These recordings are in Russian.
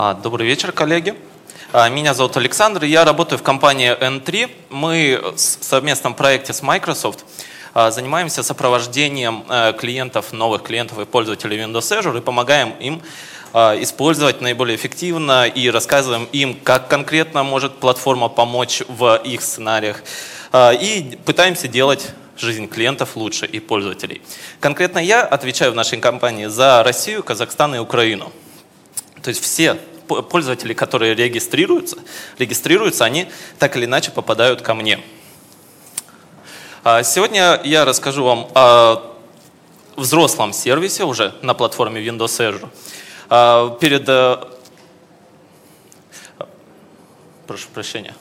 Добрый вечер, коллеги. Меня зовут Александр, я работаю в компании N3. Мы в совместном проекте с Microsoft занимаемся сопровождением клиентов, новых клиентов и пользователей Windows Azure и помогаем им использовать наиболее эффективно и рассказываем им, как конкретно может платформа помочь в их сценариях. И пытаемся делать жизнь клиентов лучше и пользователей. Конкретно я отвечаю в нашей компании за Россию, Казахстан и Украину. То есть все пользователи, которые регистрируются, они так или иначе попадают ко мне. Сегодня я расскажу вам о взрослом сервисе уже на платформе Windows Azure. Прошу прощения.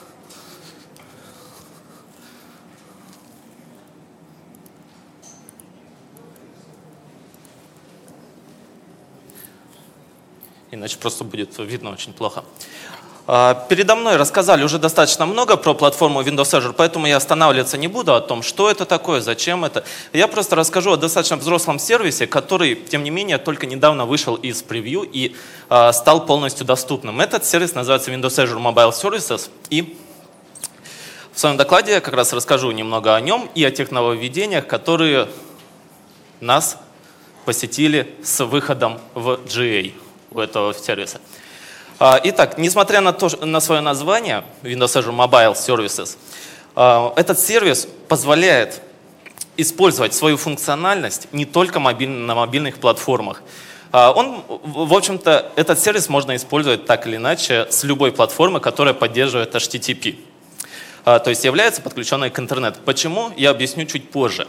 Иначе просто будет видно очень плохо. Передо мной рассказали уже достаточно много про платформу Windows Azure, поэтому я останавливаться не буду о том, что это такое, зачем это. Я просто расскажу о достаточно взрослом сервисе, который, тем не менее, только недавно вышел из превью и стал полностью доступным. Этот сервис называется Windows Azure Mobile Services. И в своем докладе я как раз расскажу немного о нем и о тех нововведениях, которые нас посетили с выходом в GA. У этого сервиса. Итак, несмотря на свое название Windows Azure Mobile Services, этот сервис позволяет использовать свою функциональность не только на мобильных платформах. В общем-то, этот сервис можно использовать так или иначе с любой платформы, которая поддерживает HTTP, то есть является подключенной к интернету. Почему? Я объясню чуть позже.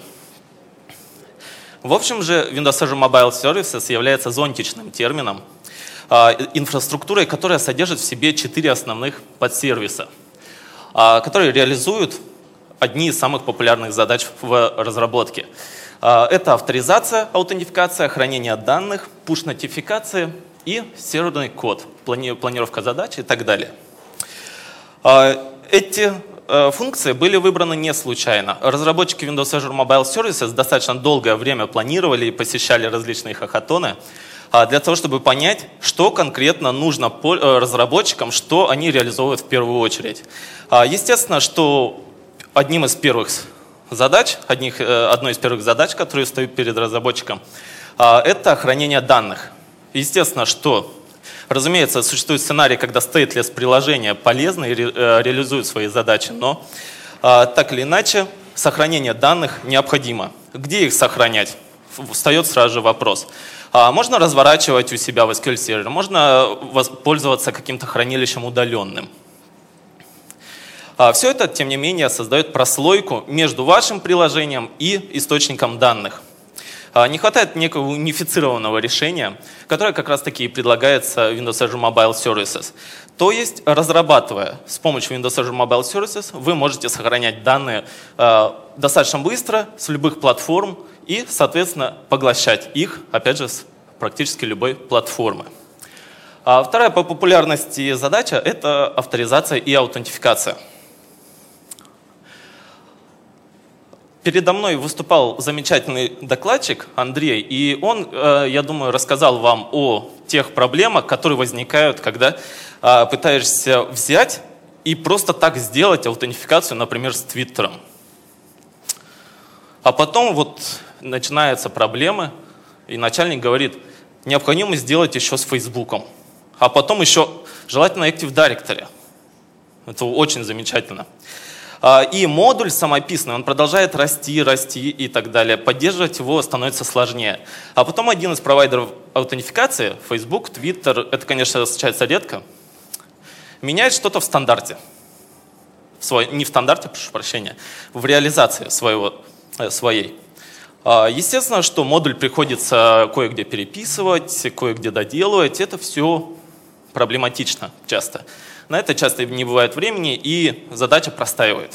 В общем же, Windows Azure Mobile Services является зонтичным термином, инфраструктурой, которая содержит в себе 4 основных подсервиса, которые реализуют одни из самых популярных задач в разработке. Это авторизация, аутентификация, хранение данных, push-нотификация и серверный код, планировка задач и так далее. Эти функции были выбраны не случайно. Разработчики Windows Azure Mobile Services достаточно долгое время планировали и посещали различные хакатоны для того, чтобы понять, что конкретно нужно разработчикам, что они реализовывают в первую очередь. Естественно, что одной из первых задач, которые стоят перед разработчиком, это хранение данных. Естественно, что, разумеется, существует сценарий, когда stateless приложения полезны и реализуют свои задачи, но так или иначе сохранение данных необходимо. Где их сохранять? Встает сразу же вопрос. Можно разворачивать у себя в SQL сервере, можно пользоваться каким-то хранилищем удаленным. Все это, тем не менее, создает прослойку между вашим приложением и источником данных. Не хватает некого унифицированного решения, которое как раз таки и предлагается Windows Azure Mobile Services. То есть, разрабатывая с помощью Windows Azure Mobile Services, вы можете сохранять данные достаточно быстро с любых платформ и, соответственно, поглощать их, опять же, с практически любой платформы. Вторая по популярности задача – это авторизация и аутентификация. Передо мной выступал замечательный докладчик Андрей, и он, я думаю, рассказал вам о тех проблемах, которые возникают, когда пытаешься взять и просто так сделать аутентификацию, например, с Твиттером. А потом вот начинаются проблемы, и начальник говорит, необходимо сделать еще с Фейсбуком, а потом еще желательно Active Directory. Это очень замечательно. И модуль самописный, он продолжает расти и так далее. Поддерживать его становится сложнее. А потом один из провайдеров аутентификации, Facebook, Twitter, это, конечно, случается редко, меняет что-то в стандарте. Не в стандарте, прошу прощения, в реализации своей. Естественно, что модуль приходится кое-где переписывать, кое-где доделывать. Это все проблематично часто. На это часто не бывает времени, и задача простаивает.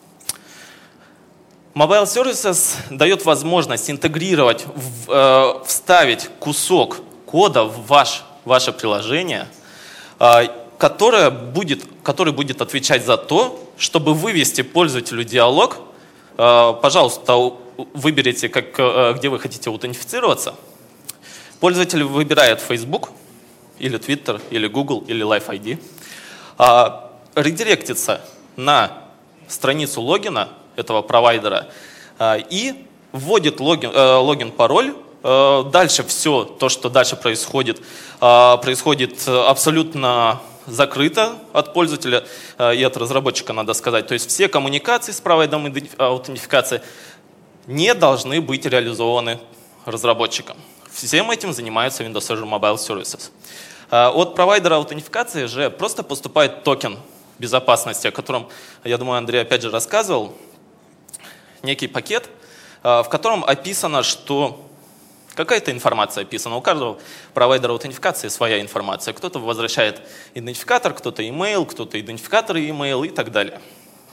Mobile Services дает возможность интегрировать, вставить кусок кода в ваше приложение, который будет отвечать за то, чтобы вывести пользователю диалог. Пожалуйста, выберите, где вы хотите аутентифицироваться. Пользователь выбирает Facebook или Twitter, или Google, или Live ID, редиректится на страницу логина этого провайдера и вводит логин, пароль. Дальше все то, что дальше происходит, происходит абсолютно закрыто от пользователя и от разработчика, надо сказать. То есть все коммуникации с провайдером аутентификации не должны быть реализованы разработчиком. Всем этим занимается Windows Azure Mobile Services. От провайдера аутентификации же просто поступает токен безопасности, о котором, я думаю, Андрей опять же рассказывал. Некий пакет, в котором описано, что какая-то информация описана. У каждого провайдера аутентификации своя информация. Кто-то возвращает идентификатор, кто-то email, кто-то идентификатор и email и так далее.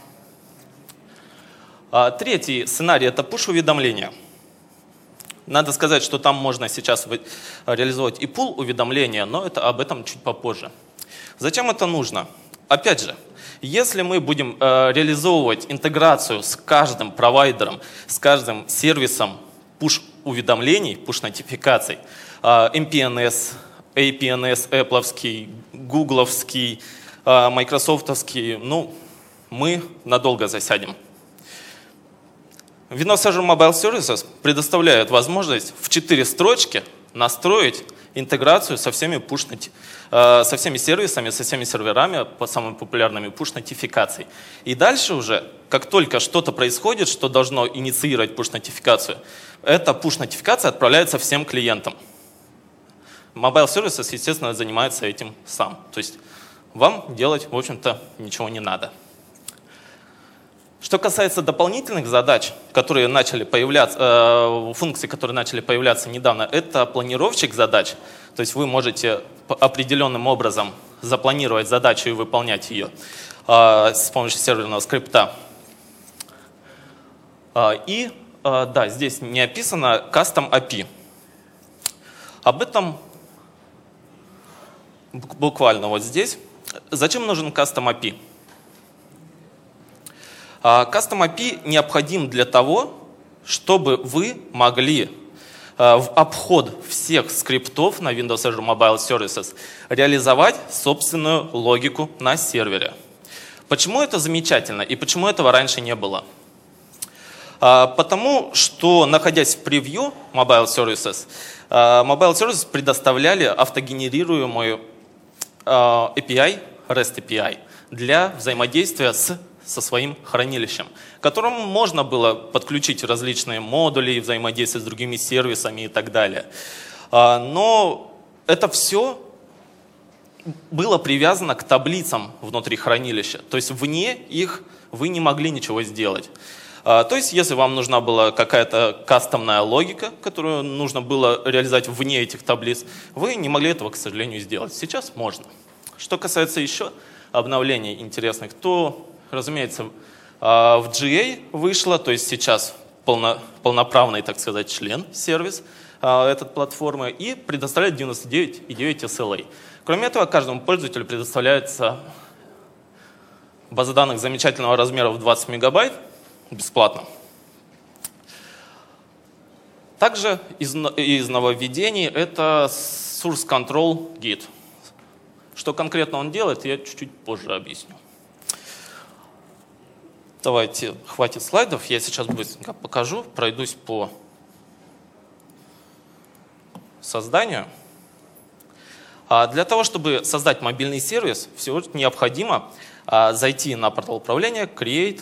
Третий сценарий — это push-уведомления. Надо сказать, что там можно сейчас реализовать и pull-уведомления, но об этом чуть попозже. Зачем это нужно? Опять же, если мы будем реализовывать интеграцию с каждым провайдером, с каждым сервисом push-уведомлений, push-нотификаций, MPNS, APNS, Apple'овский, Google'овский, Microsoft'овский, мы надолго засядем. Windows Azure Mobile Services предоставляет возможность в 4 строчки настроить интеграцию со всеми сервисами, со всеми серверами, по самым популярными push-нотификаций. И дальше уже, как только что-то происходит, что должно инициировать push-нотификацию, эта push-нотификация отправляется всем клиентам. Mobile Services, естественно, занимается этим сам. То есть вам делать, в общем-то, ничего не надо. Что касается дополнительных задач, которые начали появляться, функций, которые начали появляться недавно, это планировщик задач. То есть вы можете определенным образом запланировать задачу и выполнять ее с помощью серверного скрипта. И да, здесь не описано Custom API. Об этом буквально вот здесь. Зачем нужен Custom API? Custom API необходим для того, чтобы вы могли в обход всех скриптов на Windows Azure Mobile Services реализовать собственную логику на сервере. Почему это замечательно и почему этого раньше не было? Потому что, находясь в превью Mobile Services предоставляли автогенерируемую API, REST API, для взаимодействия со своим хранилищем, к которому можно было подключить различные модули, взаимодействие с другими сервисами и так далее. Но это все было привязано к таблицам внутри хранилища. То есть вне их вы не могли ничего сделать. То есть если вам нужна была какая-то кастомная логика, которую нужно было реализовать вне этих таблиц, вы не могли этого, к сожалению, сделать. Сейчас можно. Что касается еще обновлений интересных, то, разумеется, в GA вышло, то есть сейчас полноправный, так сказать, член, сервис этой платформы и предоставляет 99,9 SLA. Кроме этого, каждому пользователю предоставляется база данных замечательного размера в 20 мегабайт бесплатно. Также из нововведений это Source Control Git. Что конкретно он делает, я чуть-чуть позже объясню. Давайте, хватит слайдов, я сейчас быстренько покажу, пройдусь по созданию. Для того, чтобы создать мобильный сервис, всего необходимо зайти на портал управления, Create.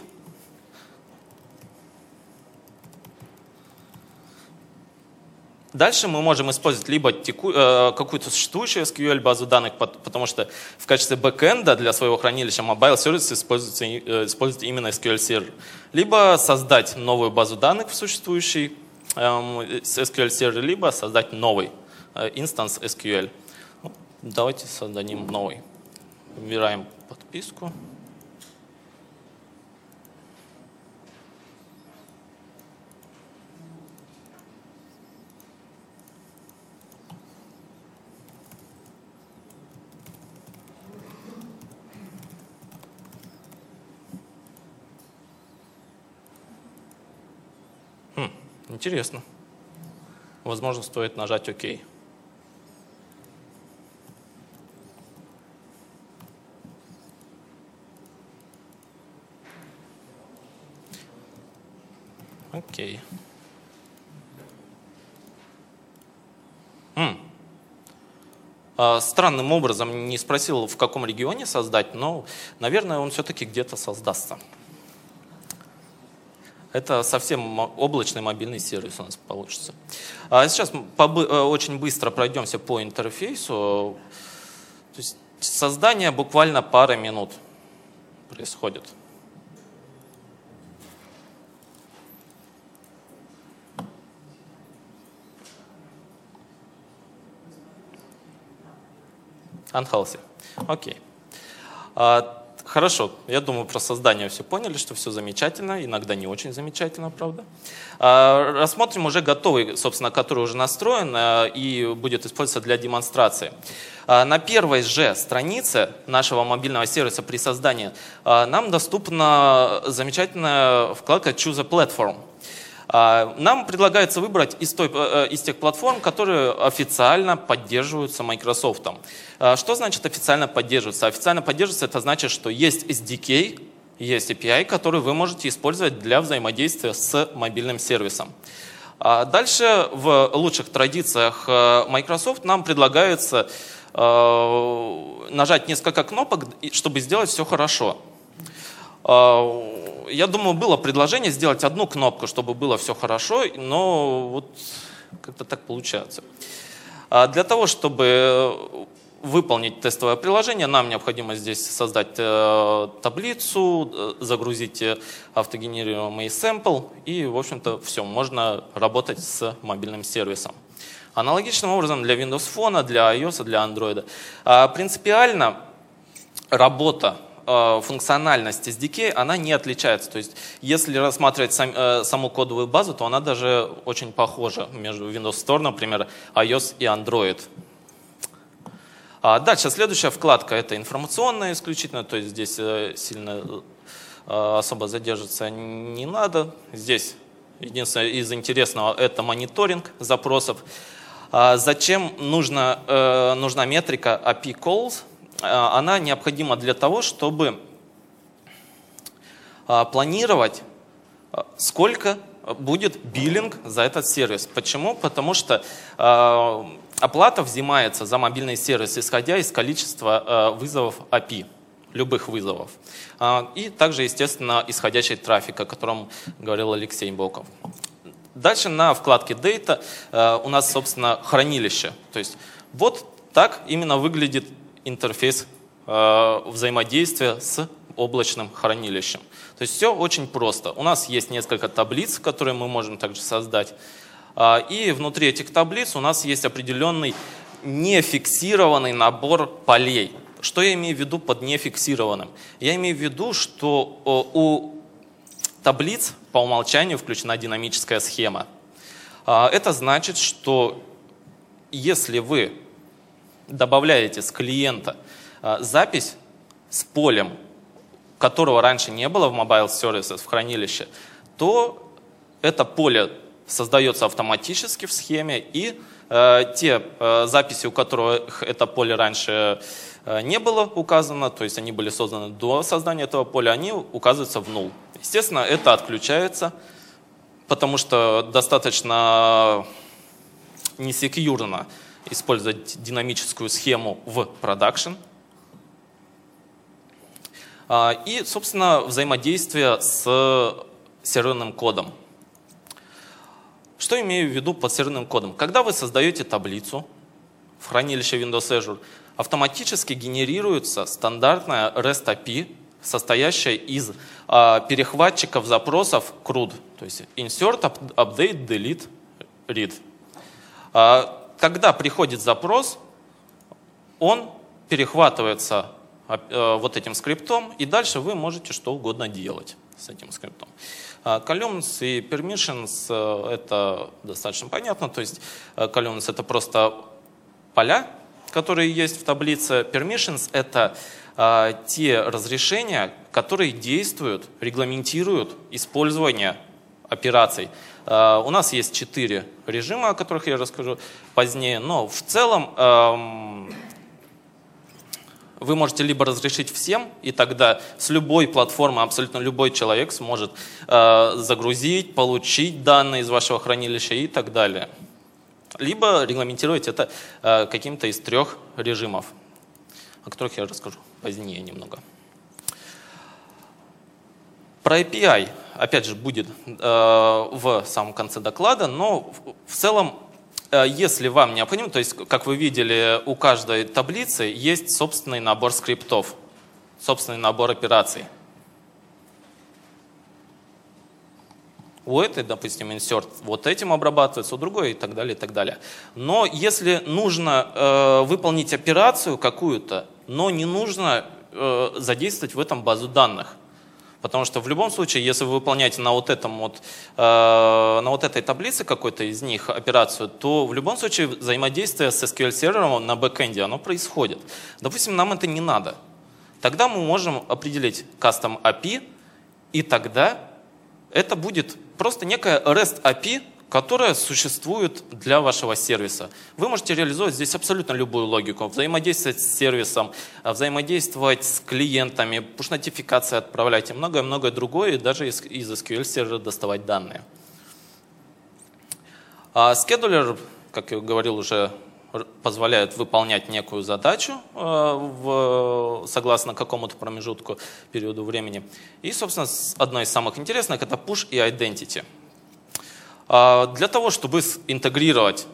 Дальше мы можем использовать либо какую-то существующую SQL базу данных, потому что в качестве бэкэнда для своего хранилища Mobile Services используется именно SQL сервер. Либо создать новую базу данных в существующий SQL сервер, либо создать новый инстанс SQL. Давайте создадим новый. Выбираем подписку. Интересно. Возможно, стоит нажать ОК. Окей. Странным образом не спросил, в каком регионе создать, но, наверное, он все-таки где-то создастся. Это совсем облачный мобильный сервис у нас получится. Сейчас очень быстро пройдемся по интерфейсу. То есть создание буквально пара минут происходит. Unhealthy. Окей. Хорошо, я думаю, про создание все поняли, что все замечательно, иногда не очень замечательно, правда. Рассмотрим уже готовый, собственно, который уже настроен и будет использоваться для демонстрации. На первой же странице нашего мобильного сервиса при создании нам доступна замечательная вкладка Choose a Platform. Нам предлагается выбрать из тех платформ, которые официально поддерживаются Microsoft. Что значит официально поддерживаются? Официально поддерживаются — это значит, что есть SDK, есть API, который вы можете использовать для взаимодействия с мобильным сервисом. Дальше в лучших традициях Microsoft нам предлагается нажать несколько кнопок, чтобы сделать все хорошо. Я думаю, было предложение сделать одну кнопку, чтобы было все хорошо, но вот как-то так получается. Для того, чтобы выполнить тестовое приложение, нам необходимо здесь создать таблицу, загрузить автогенерируемый сэмпл, и, в общем-то, все, можно работать с мобильным сервисом. Аналогичным образом для Windows Phone, для iOS, для Android. Принципиально работа, функциональность SDK, она не отличается. То есть, если рассматривать саму кодовую базу, то она даже очень похожа между Windows Store, например, iOS и Android. Дальше, следующая вкладка — это информационная исключительно, то есть здесь сильно особо задерживаться не надо. Здесь единственное из интересного — это мониторинг запросов. Зачем нужна метрика API Calls? Она необходима для того, чтобы планировать, сколько будет биллинг за этот сервис. Почему? Потому что оплата взимается за мобильный сервис, исходя из количества вызовов API, любых вызовов. И также, естественно, исходящий трафик, о котором говорил Алексей Боков. Дальше на вкладке Data у нас, собственно, хранилище. То есть вот так именно выглядит интерфейс взаимодействия с облачным хранилищем. То есть все очень просто. У нас есть несколько таблиц, которые мы можем также создать. И внутри этих таблиц у нас есть определенный нефиксированный набор полей. Что я имею в виду под нефиксированным? Я имею в виду, что у таблиц по умолчанию включена динамическая схема. Это значит, что если вы добавляете с клиента запись с полем, которого раньше не было в Mobile Services, в хранилище, то это поле создается автоматически в схеме, и те записи, у которых это поле раньше не было указано, то есть они были созданы до создания этого поля, они указываются в null. Естественно, это отключается, потому что достаточно несекьюрно использовать динамическую схему в продакшн. И, собственно, взаимодействие с серверным кодом. Что имею в виду под серверным кодом? Когда вы создаете таблицу в хранилище Windows Azure, автоматически генерируется стандартная REST API, состоящая из перехватчиков запросов CRUD, то есть insert, update, delete, read. Когда приходит запрос, он перехватывается вот этим скриптом, и дальше вы можете что угодно делать с этим скриптом. Columns и permissions — это достаточно понятно, то есть columns — это просто поля, которые есть в таблице. Permissions — это те разрешения, которые действуют, регламентируют использование операций. У нас есть 4 режима, о которых я расскажу позднее, но в целом вы можете либо разрешить всем, и тогда с любой платформы абсолютно любой человек сможет загрузить, получить данные из вашего хранилища и так далее. Либо регламентировать это каким-то из 3 режимов, о которых я расскажу позднее немного. Про API, опять же, будет в самом конце доклада, но в целом, если вам необходимо, то есть, как вы видели, у каждой таблицы есть собственный набор скриптов, собственный набор операций. У этой, допустим, insert вот этим обрабатывается, у другой и так далее, и так далее. Но если нужно выполнить операцию какую-то, но не нужно задействовать в этом базу данных. Потому что в любом случае, если вы выполняете на вот этой таблице какой-то из них операцию, то в любом случае взаимодействие с SQL-сервером на бэкэнде оно происходит. Допустим, нам это не надо. Тогда мы можем определить custom API, и тогда это будет просто некая REST API, которая существует для вашего сервиса. Вы можете реализовать здесь абсолютно любую логику, взаимодействовать с сервисом, взаимодействовать с клиентами, push-нотификации отправлять и многое-многое другое, и даже из SQL сервера доставать данные. Scheduler, как я говорил, уже позволяет выполнять некую задачу согласно какому-то промежутку, периоду времени. И, собственно, одно из самых интересных — это push и identity. Для того, чтобы интегрировать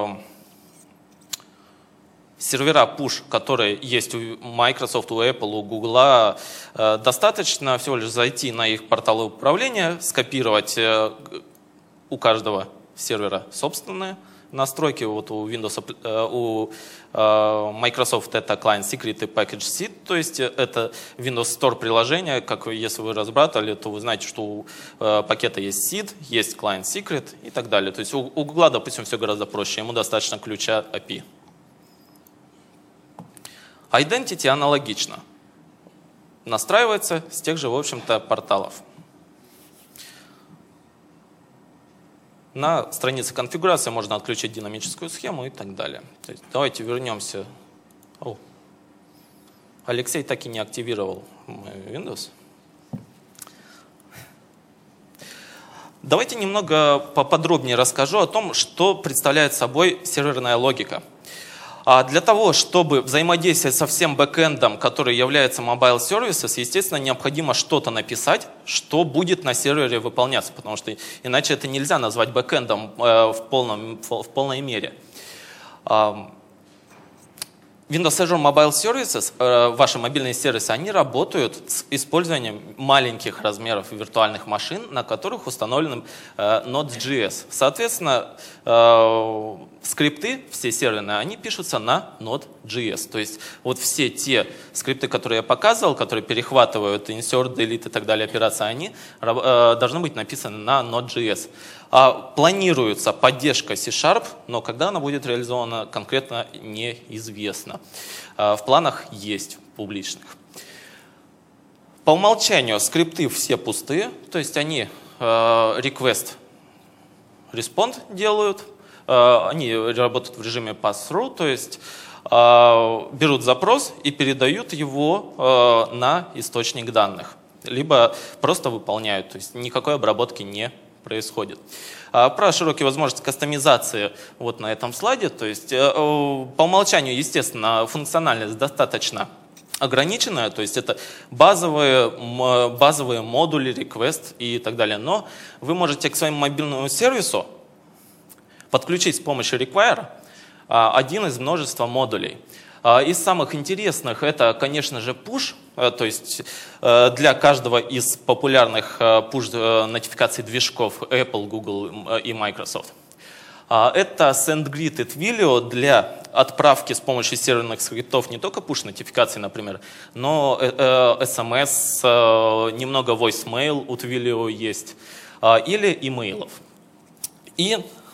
сервера push, которые есть у Microsoft, у Apple, у Google, достаточно всего лишь зайти на их порталы управления, скопировать у каждого сервера собственные настройки. Вот у Windows, у Microsoft это Client Secret и Package Seed, то есть это Windows Store приложение. Как если вы разобрали, то вы знаете, что у пакета есть Seed, есть Client Secret и так далее. То есть у Google, допустим, все гораздо проще, ему достаточно ключа API. Identity аналогично. Настраивается с тех же, в общем-то, порталов. На странице конфигурации можно отключить динамическую схему и так далее. То есть давайте вернемся. Алексей так и не активировал Windows. Давайте немного поподробнее расскажу о том, что представляет собой серверная логика. Для того, чтобы взаимодействовать со всем бэкэндом, который является Mobile Services, естественно, необходимо что-то написать, что будет на сервере выполняться, потому что иначе это нельзя назвать бэкэндом в полной мере. Windows Azure Mobile Services, ваши мобильные сервисы, они работают с использованием маленьких размеров виртуальных машин, на которых установлен Node.js. Соответственно, скрипты, все серверные, они пишутся на Node.js. То есть вот все те скрипты, которые я показывал, которые перехватывают insert, delete и так далее операции, они должны быть написаны на Node.js. Планируется поддержка C#, но когда она будет реализована, конкретно неизвестно. В планах есть публичных. По умолчанию скрипты все пустые, то есть они request respond делают, они работают в режиме pass-through, то есть берут запрос и передают его на источник данных, либо просто выполняют, то есть никакой обработки не происходит. Про широкие возможности кастомизации вот на этом слайде. То есть по умолчанию, естественно, функциональность достаточно ограниченная, то есть это базовые модули, request и так далее. Но вы можете к своему мобильному сервису подключить с помощью require один из множества модулей. Из самых интересных это, конечно же, push, то есть для каждого из популярных push-нотификаций движков Apple, Google и Microsoft. Это SendGrid Twilio для отправки с помощью серверных скриптов не только push-нотификаций, например, но SMS, немного voicemail у Twilio есть, или имейлов. И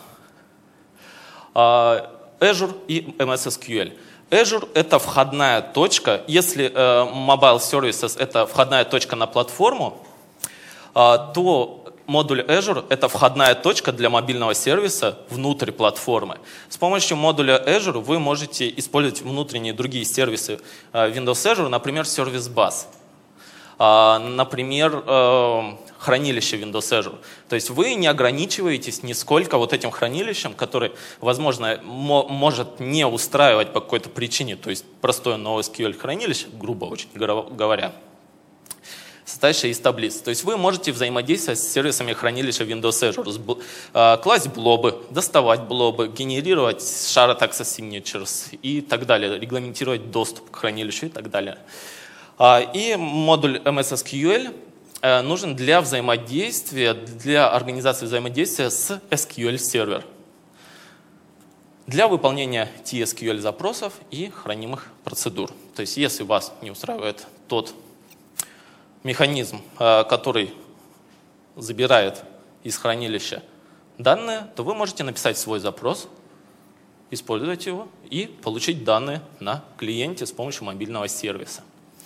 Azure и MS SQL. Azure — это входная точка. Если Mobile Services — это входная точка на платформу, то модуль Azure — это входная точка для мобильного сервиса внутрь платформы. С помощью модуля Azure вы можете использовать внутренние другие сервисы Windows Azure, например, Service Bus, например, хранилище Windows Azure. То есть вы не ограничиваетесь нисколько вот этим хранилищем, которое, возможно, может не устраивать по какой-то причине, то есть простое NoSQL хранилище, грубо очень говоря, состоящее из таблиц. То есть вы можете взаимодействовать с сервисами хранилища Windows Azure, класть блобы, доставать блобы, генерировать shared access signatures и так далее, регламентировать доступ к хранилищу и так далее. И модуль MS SQL нужен для взаимодействия, для организации взаимодействия с SQL сервер, для выполнения TSQL запросов и хранимых процедур. То есть если вас не устраивает тот механизм, который забирает из хранилища данные, то вы можете написать свой запрос, использовать его и получить данные на клиенте с помощью мобильного сервиса.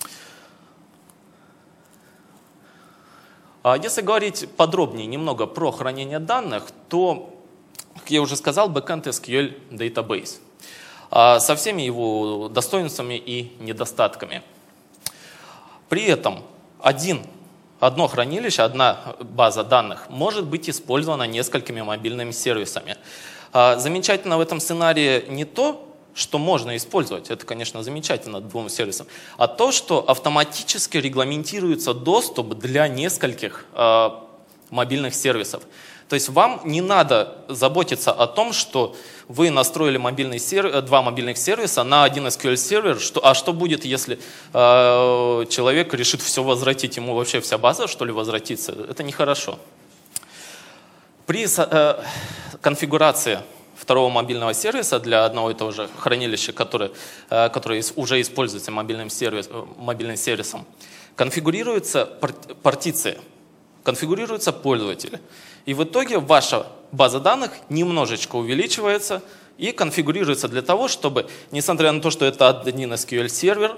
Если говорить подробнее немного про хранение данных, то, как я уже сказал, Backend SQL Database со всеми его достоинствами и недостатками. При этом одно хранилище, одна база данных может быть использована несколькими мобильными сервисами. Замечательно в этом сценарии не то, что можно использовать, это, конечно, замечательно двум сервисам, а то, что автоматически регламентируется доступ для нескольких мобильных сервисов. То есть вам не надо заботиться о том, что вы настроили два мобильных сервиса на один SQL-сервер, а что будет, если человек решит все возвратить, ему вообще вся база, что ли, возвратится? Это нехорошо. При конфигурации второго мобильного сервиса для одного и того же хранилища, которое уже используется мобильным сервисом, конфигурируются партиции, конфигурируются пользователи. И в итоге ваша база данных немножечко увеличивается и конфигурируется для того, чтобы, несмотря на то, что это один SQL-сервер,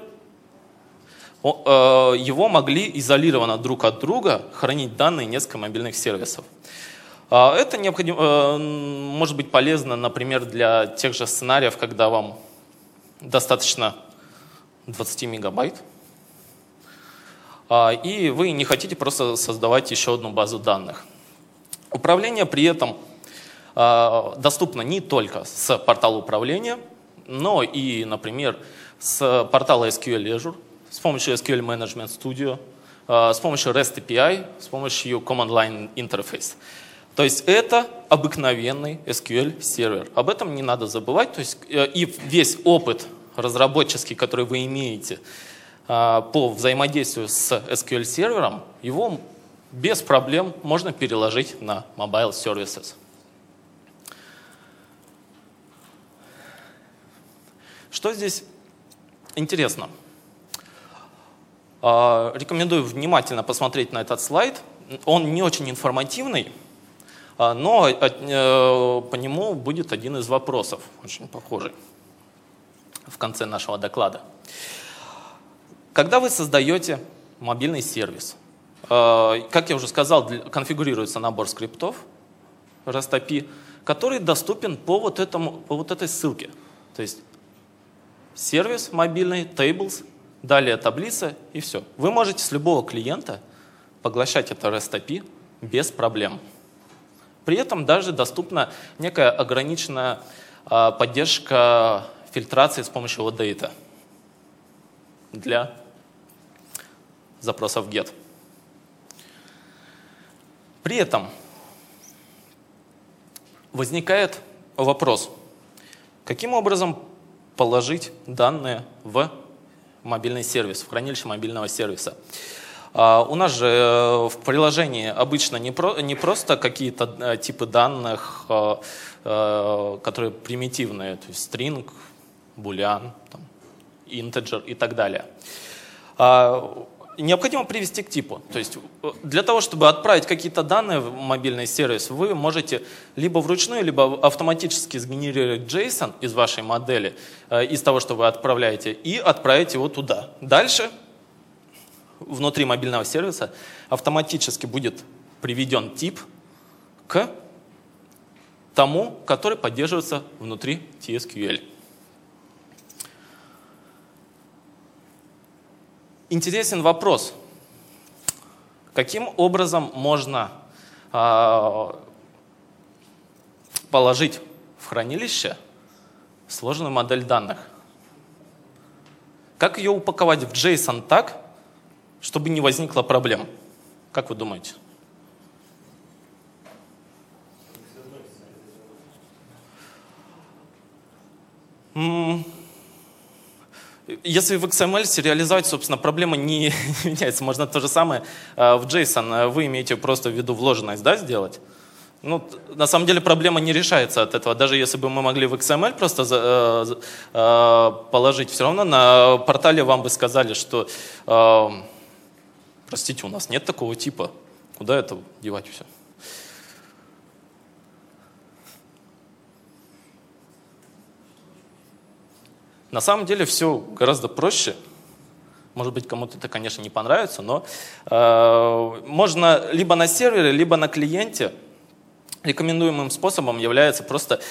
его могли изолированно друг от друга хранить данные несколько мобильных сервисов. Это может быть полезно, например, для тех же сценариев, когда вам достаточно 20 мегабайт, и вы не хотите просто создавать еще одну базу данных. Управление при этом доступно не только с портала управления, но и, например, с портала SQL Azure, с помощью SQL Management Studio, с помощью REST API, с помощью Command Line Interface. То есть это обыкновенный SQL-сервер. Об этом не надо забывать. То есть, и весь опыт разработческий, который вы имеете по взаимодействию с SQL-сервером, его без проблем можно переложить на Mobile Services. Что здесь интересно? Рекомендую внимательно посмотреть на этот слайд. Он не очень информативный, но по нему будет один из вопросов, очень похожий, в конце нашего доклада. Когда вы создаете мобильный сервис, как я уже сказал, конфигурируется набор скриптов REST API, который доступен по вот этой ссылке. То есть сервис мобильный, tables, далее таблица и все. Вы можете с любого клиента поглощать это REST API без проблем. При этом даже доступна некая ограниченная поддержка фильтрации с помощью OData для запросов GET. При этом возникает вопрос, каким образом положить данные в мобильный сервис, в хранилище мобильного сервиса. У нас же в приложении обычно не просто какие-то типы данных, которые примитивные, то есть string, boolean, integer и так далее. Необходимо привести к типу. То есть для того, чтобы отправить какие-то данные в мобильный сервис, вы можете либо вручную, либо автоматически сгенерировать JSON из вашей модели, из того, что вы отправляете, и отправить его туда. Дальше внутри мобильного сервиса автоматически будет приведен тип к тому, который поддерживается внутри TSQL. Интересен вопрос. Каким образом можно положить в хранилище сложную модель данных? Как ее упаковать в JSON так, чтобы не возникло проблем? Как вы думаете? Если в XML сериализовать, собственно, проблема не меняется. Можно то же самое в JSON. Вы имеете просто в виду вложенность, да, сделать? Ну, на самом деле проблема не решается от этого. Даже если бы мы могли в XML просто положить, все равно на портале вам бы сказали, что простите, у нас нет такого типа. Куда это девать все? На самом деле все гораздо проще. Может быть, кому-то это, конечно, не понравится, но можно либо на сервере, либо на клиенте. Рекомендуемым способом является просто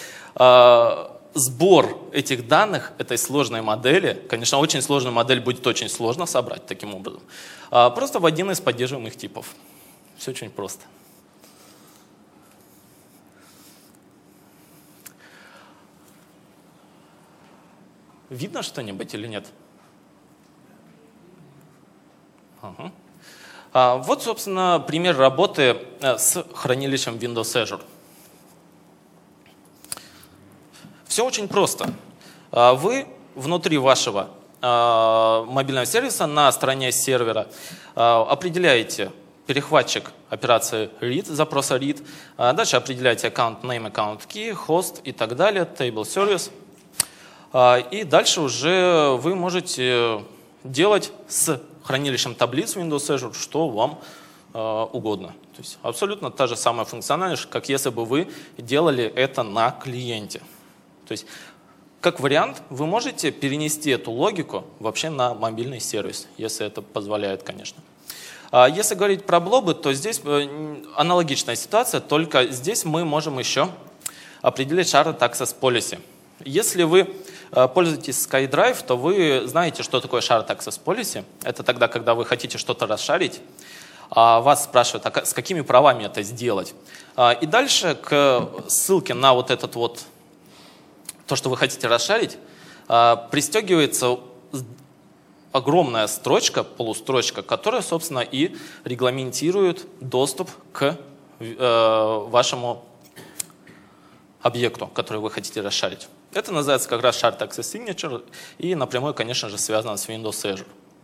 сбор этих данных, этой сложной модели. Конечно, очень сложную модель будет очень сложно собрать таким образом. Просто в один из поддерживаемых типов. Все очень просто. Видно что-нибудь или нет? Ага. Вот, собственно, пример работы с хранилищем Windows Azure. Все очень просто. Вы внутри вашего мобильного сервиса на стороне сервера определяете перехватчик операции read, запроса read, дальше определяете account name, account key, host и так далее, table service. И дальше уже вы можете делать с хранилищем таблиц Windows Azure, что вам угодно. То есть абсолютно та же самая функциональность, как если бы вы делали это на клиенте. То есть, как вариант, вы можете перенести эту логику вообще на мобильный сервис, если это позволяет, конечно. Если говорить про блобы, то здесь аналогичная ситуация, только здесь мы можем еще определить Shared Access Policy. Если вы пользуетесь SkyDrive, то вы знаете, что такое Shared Access Policy. Это тогда, когда вы хотите что-то расшарить, вас спрашивают, а с какими правами это сделать. И дальше к ссылке на вот этот вот, то, что вы хотите расшарить, пристегивается огромная строчка, полустрочка, которая, собственно, и регламентирует доступ к вашему объекту, который вы хотите расшарить. Это называется как раз Shared Access Signature и напрямую, конечно же, связано с Windows Azure.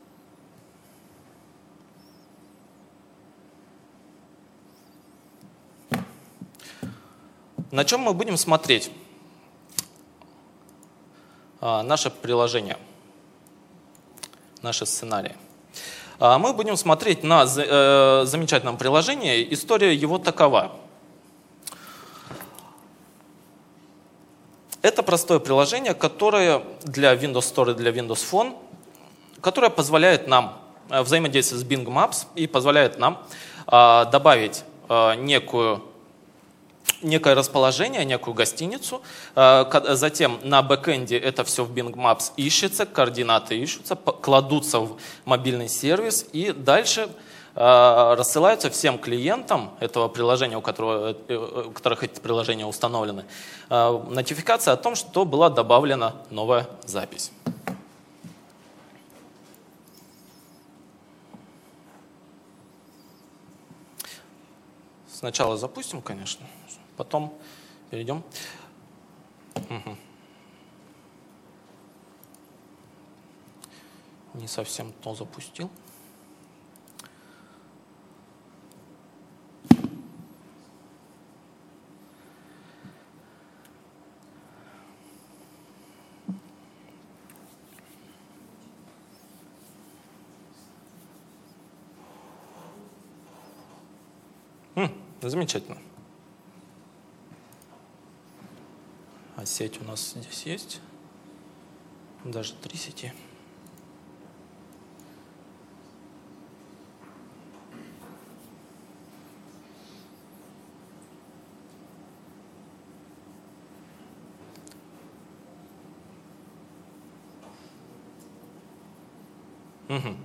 На чем мы будем смотреть наше приложение, наши сценарии? Мы будем смотреть на замечательном приложении. История его такова. Это простое приложение, которое для Windows Store и для Windows Phone, которое позволяет нам взаимодействовать с Bing Maps и позволяет нам добавить некое расположение, некую гостиницу. Затем на бэкэнде это все в Bing Maps ищется, координаты ищутся, кладутся в мобильный сервис и дальше рассылаются всем клиентам этого приложения, у которых эти приложения установлены, нотификация о том, что была добавлена новая запись. Сначала запустим, конечно, потом перейдем. Угу. Не совсем то запустил. Замечательно. А сеть у нас здесь есть. Даже 3 сети. Мгм.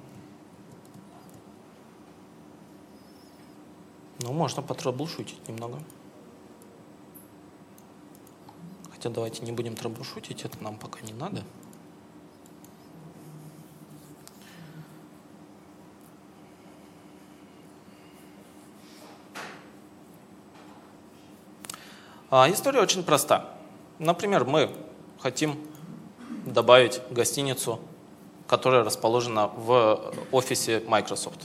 Ну, можно потраблшутить немного. Хотя давайте не будем траблшутить, это нам пока не надо. История очень проста. Например, мы хотим добавить гостиницу, которая расположена в офисе Microsoft.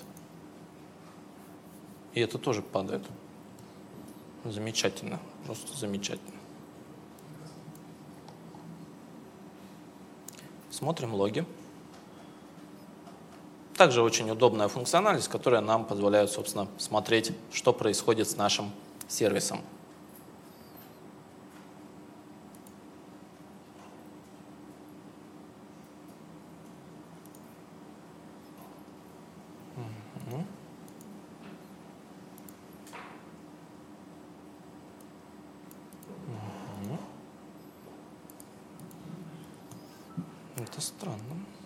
И это тоже падает. Замечательно, просто замечательно. Смотрим логи. Также очень удобная функциональность, которая нам позволяет, собственно, смотреть, что происходит с нашим сервисом. Это странно.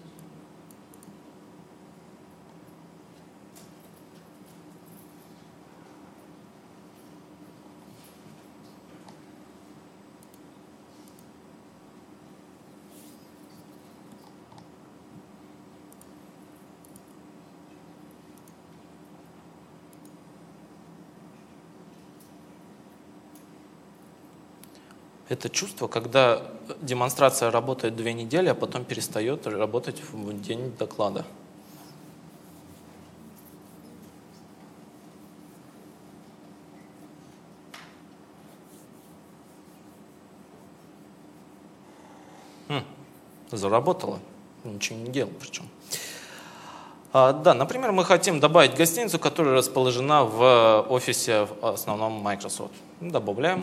Это чувство, когда демонстрация работает 2 недели, а потом перестает работать в день доклада. Заработало. Ничего не делал причем. Да, например, мы хотим добавить гостиницу, которая расположена в офисе в основном Microsoft. Добавляем.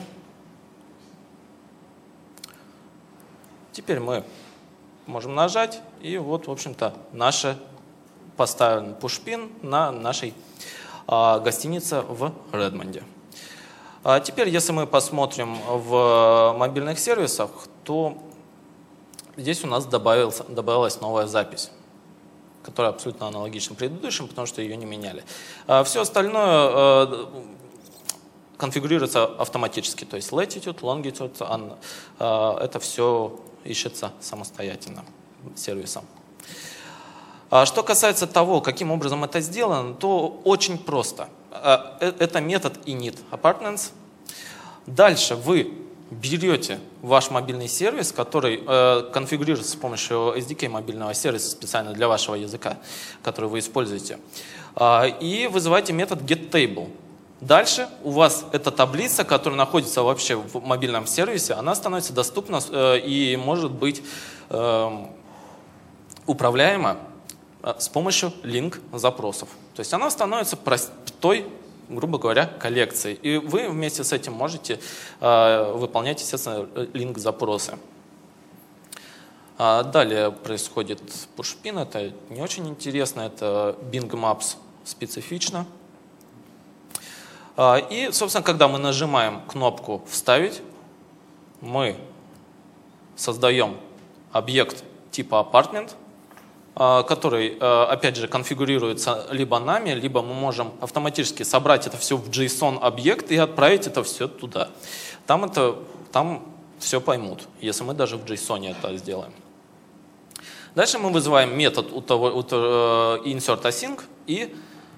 Теперь мы можем нажать, и вот, в общем-то, поставлен пушпин на нашей гостинице в Редмонде. Теперь, если мы посмотрим в мобильных сервисах, то здесь у нас добавилась новая запись, которая абсолютно аналогична предыдущим, потому что ее не меняли. Все остальное конфигурируется автоматически, то есть latitude, longitude, это все ищется самостоятельно сервисом. Что касается того, каким образом это сделано, то очень просто. Это метод init apartments. Дальше вы берете ваш мобильный сервис, который конфигурируется с помощью SDK мобильного сервиса специально для вашего языка, который вы используете, и вызываете метод getTable. Дальше у вас эта таблица, которая находится вообще в мобильном сервисе, она становится доступна и может быть управляема с помощью link-запросов. То есть она становится простой, грубо говоря, коллекцией. И вы вместе с этим можете выполнять, естественно, link-запросы. Далее происходит pushpin, это не очень интересно, это Bing Maps специфично. И, собственно, когда мы нажимаем кнопку «Вставить», мы создаем объект типа apartment, который, опять же, конфигурируется либо нами, либо мы можем автоматически собрать это все в JSON-объект и отправить это все туда. Там все поймут, если мы даже в JSON это сделаем. Дальше мы вызываем метод insertAsync, и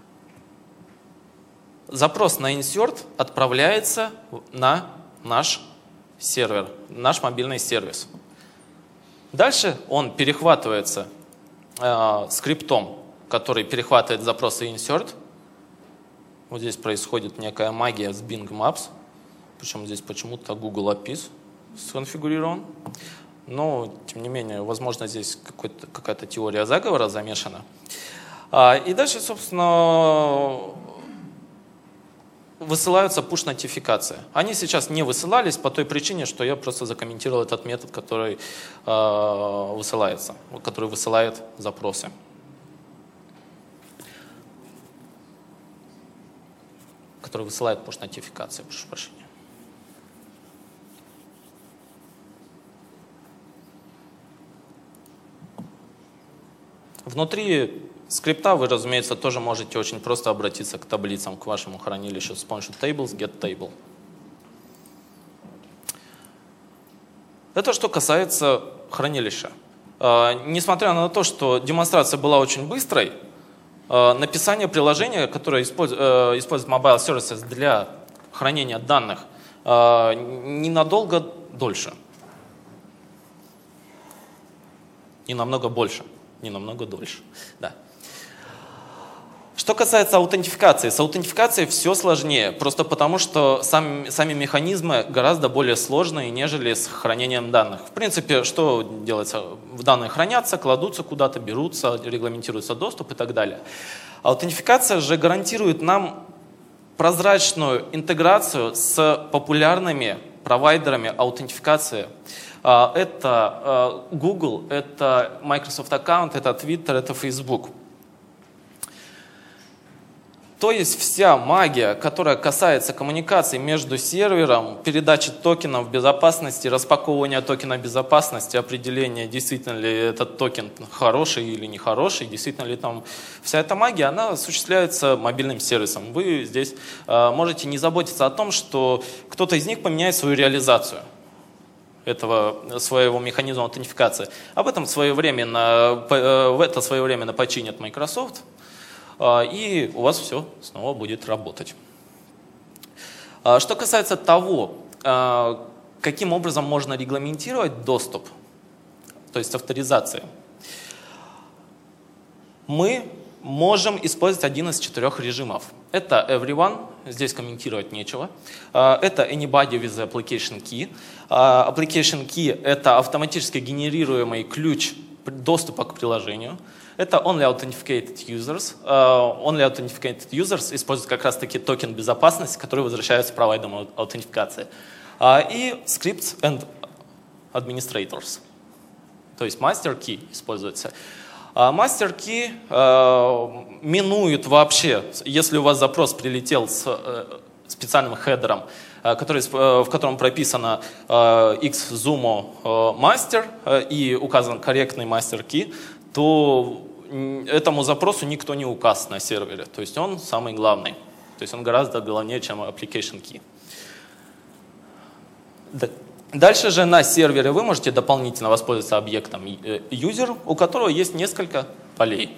запрос на insert отправляется на наш сервер, наш мобильный сервис. Дальше он перехватывается скриптом, который перехватывает запросы insert. Вот здесь происходит некая магия с Bing Maps, причем здесь почему-то Google APIs сконфигурирован. Но, тем не менее, возможно, здесь какая-то теория заговора замешана. И дальше, собственно, высылаются push-нотификации. Они сейчас не высылались по той причине, что я просто закомментировал этот метод, который высылается, который высылает запросы. Который высылает push-нотификации, прошу прощения. Внутри скрипта вы, разумеется, тоже можете очень просто обратиться к таблицам, к вашему хранилищу с помощью tables, getTable. Это что касается хранилища. Несмотря на то, что демонстрация была очень быстрой, написание приложения, которое использует Mobile Services для хранения данных, ненадолго дольше. Не намного больше. Не намного дольше. Да. Что касается аутентификации. С аутентификацией все сложнее, просто потому что сами механизмы гораздо более сложные, нежели с хранением данных. В принципе, что делается? Данные хранятся, кладутся куда-то, берутся, регламентируется доступ и так далее. Аутентификация же гарантирует нам прозрачную интеграцию с популярными провайдерами аутентификации. Это Google, это Microsoft Account, это Twitter, это Facebook. То есть вся магия, которая касается коммуникации между сервером, передачи токенов безопасности, распаковывания токена безопасности, определения, действительно ли этот токен хороший или нехороший, действительно ли там вся эта магия, она осуществляется мобильным сервисом. Вы здесь можете не заботиться о том, что кто-то из них поменяет свою реализацию этого своего механизма аутентификации. Об этом в это своевременно починит Microsoft. И у вас все снова будет работать. Что касается того, каким образом можно регламентировать доступ, то есть авторизация, мы можем использовать один из 4 режимов. Это everyone, здесь комментировать нечего. Это anybody with application key. Application key — это автоматически генерируемый ключ доступа к приложению. Это only authenticated users. Only authenticated users используют как раз-таки токен безопасности, который возвращается провайдерам аутентификации. И scripts and administrators. То есть master key используется. Master key минует вообще, если у вас запрос прилетел с специальным хедером, в котором прописано xsumo master и указан корректный master key, то этому запросу никто не указ на сервере. То есть он самый главный. То есть он гораздо главнее, чем application key. Дальше же на сервере вы можете дополнительно воспользоваться объектом user, у которого есть несколько полей.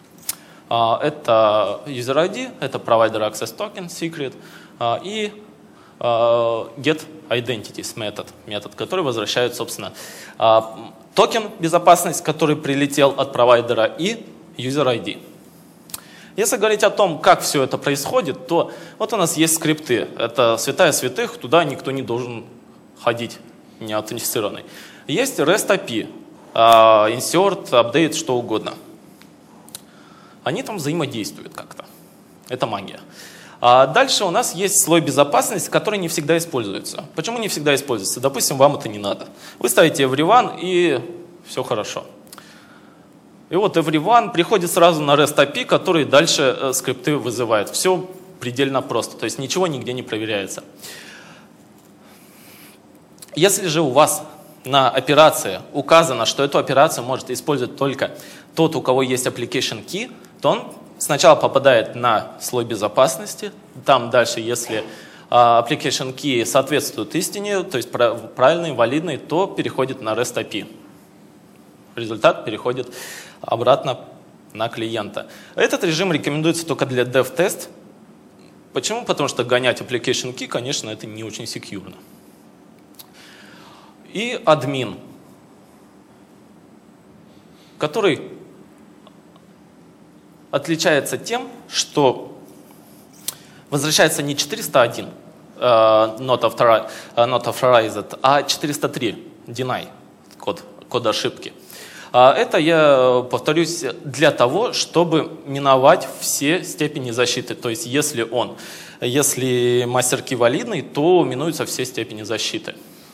Это user ID, это provider access token, secret и get identities метод, который возвращает, собственно, токен безопасности, который прилетел от провайдера, и user ID. Если говорить о том, как все это происходит, то вот у нас есть скрипты. Это святая святых, туда никто не должен ходить неаутентифицированный. Есть REST API, insert, update, что угодно. Они там взаимодействуют как-то. Это магия. Дальше у нас есть слой безопасности, который не всегда используется. Почему не всегда используется? Допустим, вам это не надо. Вы ставите everyone, и все хорошо. И вот everyone приходит сразу на REST API, который дальше скрипты вызывает. Все предельно просто, то есть ничего нигде не проверяется. Если же у вас на операции указано, что эту операцию может использовать только тот, у кого есть application key, то он сначала попадает на слой безопасности, там дальше, если application key соответствует истине, то есть правильный, валидный, то переходит на REST API. Результат переходит обратно на клиента. Этот режим рекомендуется только для dev-тест. Почему? Потому что гонять application key, конечно, это не очень секьюрно. И админ, который отличается тем, что возвращается не 401 not authorized, а 403 deny, код ошибки. Это, я повторюсь, для того, чтобы миновать все степени защиты. То есть если мастер-ки валидный, то минуются все степени защиты.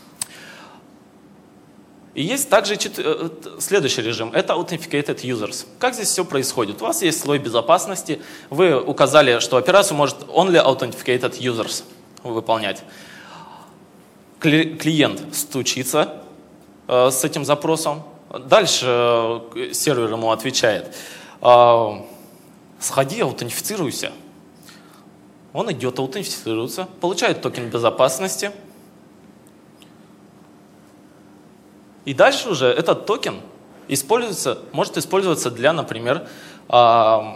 И есть также следующий режим, это Authenticated Users. Как здесь все происходит? У вас есть слой безопасности, вы указали, что операцию может only Authenticated Users выполнять. Клиент стучится с этим запросом, Дальше сервер ему отвечает: сходи, аутентифицируйся. Он идет, аутентифицируется, получает токен безопасности. И дальше уже этот токен может использоваться для, например, single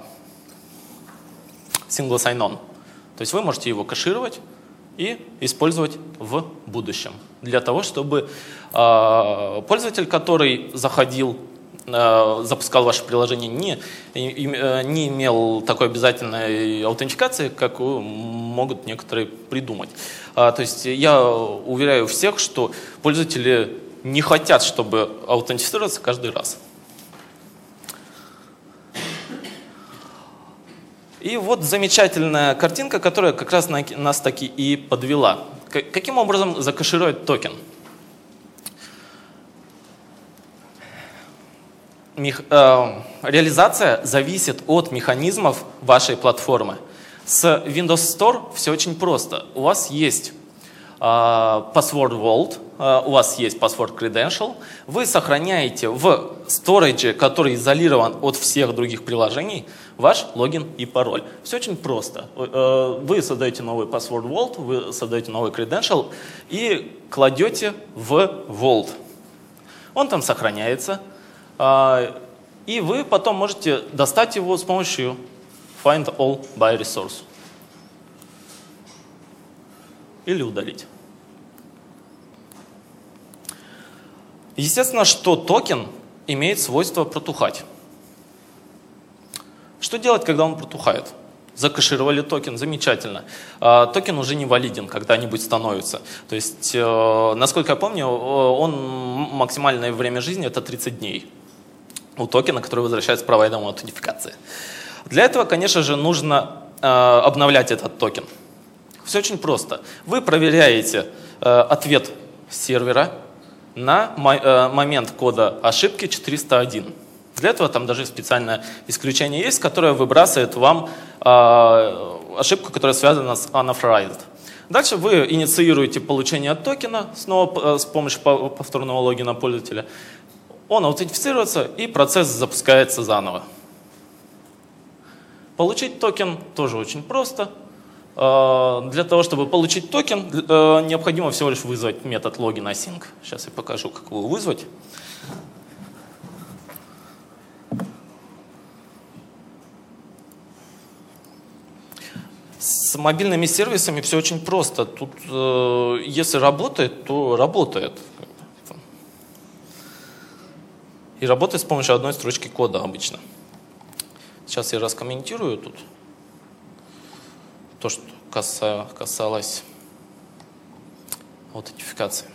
sign-on. То есть вы можете его кэшировать и использовать в будущем. Для того, чтобы пользователь, который заходил, запускал ваше приложение, не имел такой обязательной аутентификации, как могут некоторые придумать. То есть я уверяю всех, что пользователи не хотят, чтобы аутентифицироваться каждый раз. И вот замечательная картинка, которая как раз нас таки и подвела. Каким образом закэшировать токен? Реализация зависит от механизмов вашей платформы. С Windows Store все очень просто. У вас есть password vault, у вас есть password credential, вы сохраняете в storage, который изолирован от всех других приложений, ваш логин и пароль. Все очень просто. Вы создаете новый password vault, вы создаете новый credential и кладете в vault. Он там сохраняется, и вы потом можете достать его с помощью find all by resource. Или удалить. Естественно, что токен имеет свойство протухать. Что делать, когда он протухает? Закэшировали токен, замечательно. Токен уже не валиден, когда-нибудь становится. То есть, насколько я помню, максимальное время жизни это 30 дней у токена, который возвращается провайдером аутентификации. Для этого, конечно же, нужно обновлять этот токен. Все очень просто. Вы проверяете ответ сервера на момент кода ошибки 401. Для этого там даже специальное исключение есть, которое выбрасывает вам ошибку, которая связана с unauthorized. Дальше вы инициируете получение токена снова с помощью повторного логина пользователя. Он аутентифицируется, и процесс запускается заново. Получить токен тоже очень просто. Для того, чтобы получить токен, необходимо всего лишь вызвать метод login-async. Сейчас я покажу, как его вызвать. С мобильными сервисами все очень просто. Тут, если работает, то работает. И работает с помощью одной строчки кода обычно. Сейчас я раскомментирую тут то, что касалось аутентификации.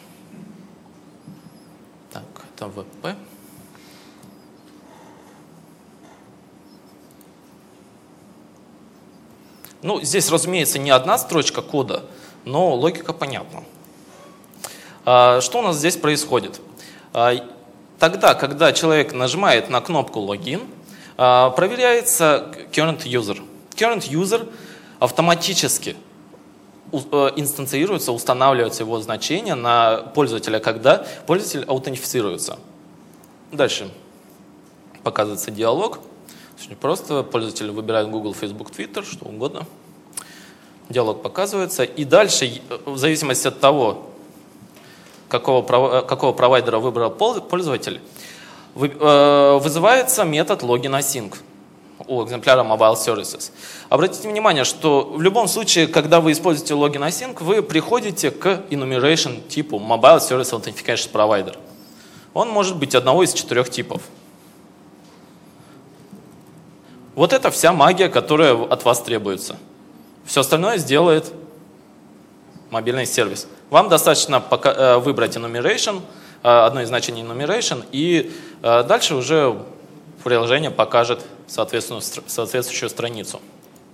Так, это WP. Ну, здесь, разумеется, не одна строчка кода, но логика понятна. Что у нас здесь происходит? Тогда, когда человек нажимает на кнопку «Логин», проверяется current user. Current user автоматически инстанцируется, устанавливается его значение на пользователя, когда пользователь аутентифицируется. Дальше показывается диалог. Очень просто. Пользователь выбирает Google, Facebook, Twitter, что угодно. Диалог показывается. И дальше, в зависимости от того, какого провайдера выбрал пользователь, вызывается метод login-async у экземпляра Mobile Services. Обратите внимание, что в любом случае, когда вы используете login-async, вы приходите к enumeration типу Mobile Service Authentication Provider. Он может быть одного из 4 типов. Вот это вся магия, которая от вас требуется. Все остальное сделает мобильный сервис. Вам достаточно выбрать enumeration, одно из значений enumeration, и дальше уже приложение покажет соответствующую страницу.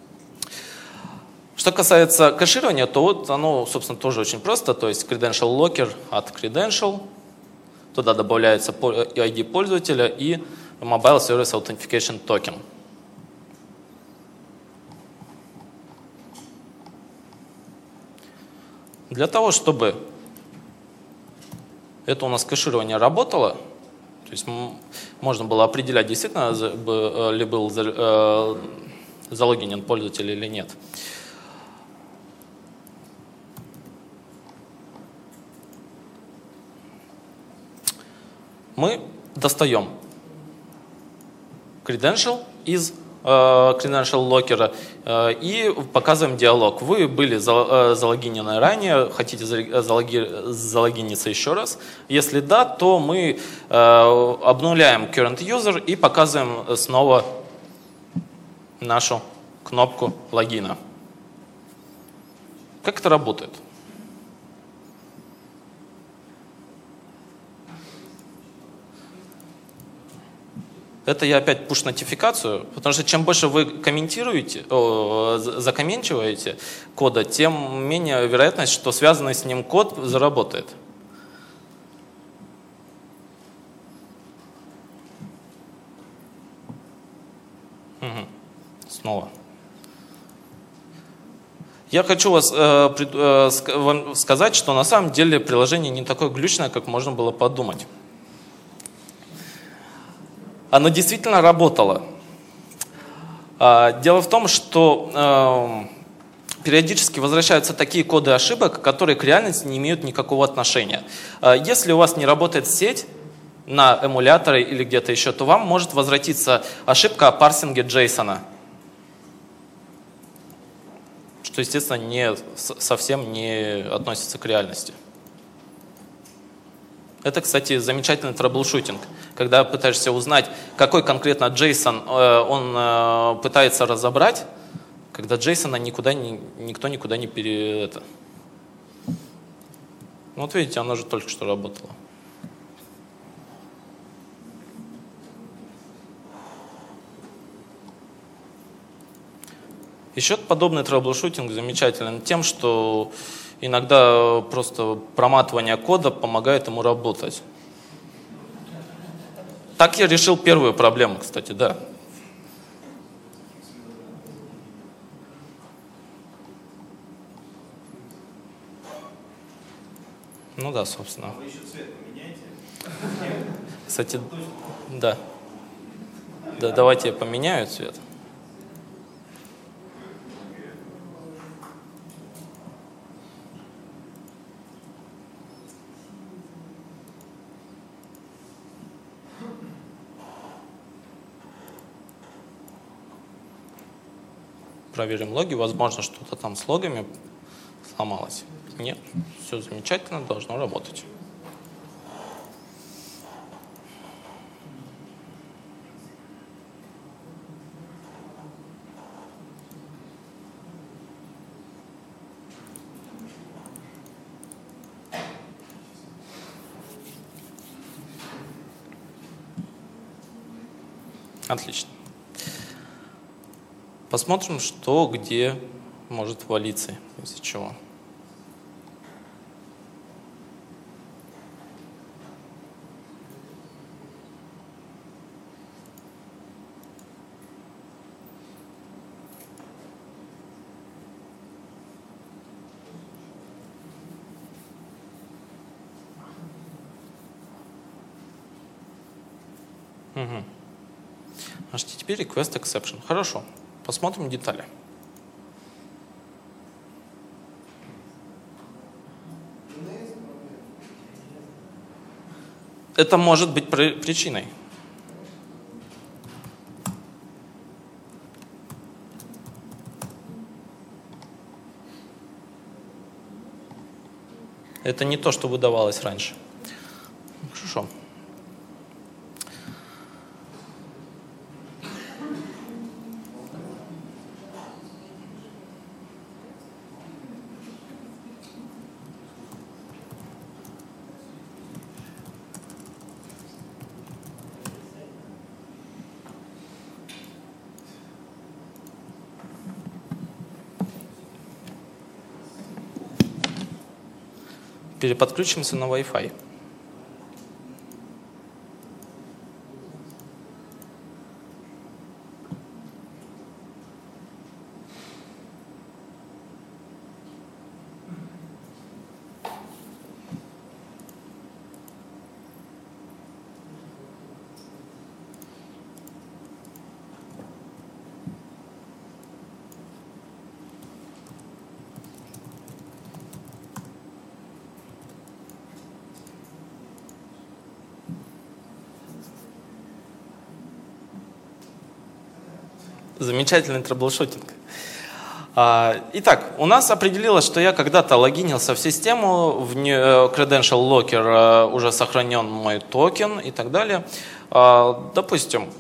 Что касается кэширования, то вот оно, собственно, тоже очень просто. То есть credential locker от credential, туда добавляется ID пользователя и Mobile Service Authentication Token. Для того, чтобы это у нас кэширование работало, То есть можно было определять, действительно ли был залогинен пользователь или нет. Мы достаем credential из credential локера и показываем диалог. Вы были залогинены ранее, хотите залогиниться еще раз? Если да, то мы обнуляем current user и показываем снова нашу кнопку логина. Как это работает? Это я опять push-нотификацию, потому что чем больше вы комментируете, закомментируете кода, тем менее вероятность, что связанный с ним код заработает. Снова. Я хочу вам сказать, что на самом деле приложение не такое глючное, как можно было подумать. Оно действительно работало. Дело в том, что периодически возвращаются такие коды ошибок, которые к реальности не имеют никакого отношения. Если у вас не работает сеть на эмуляторе или где-то еще, то вам может возвратиться ошибка о парсинге JSON, что, естественно, совсем не относится к реальности. Это, кстати, замечательный трэблшутинг. Когда пытаешься узнать, какой конкретно JSON он пытается разобрать, когда JSON никто никуда не Ну, вот видите, оно же только что работало. Еще подобный трэблшутинг замечателен тем, что иногда просто проматывание кода помогает ему работать. Так я решил первую проблему, кстати, да. Ну да, собственно. Вы еще цвет поменяете? Кстати, да. Да, давайте я поменяю цвет. Проверим логи. Возможно, что-то там с логами сломалось. Нет, все замечательно, должно работать. Отлично. Посмотрим, что где может валиться, из-за чего. HTTP request exception. Хорошо. Посмотрим детали. Это может быть причиной. Это не то, что выдавалось раньше. Хорошо. Переподключимся на Wi-Fi. Замечательный трэблшутинг. Итак, у нас определилось, что я когда-то логинился в систему, в Credential Locker уже сохранен мой токен и так далее. Допустим,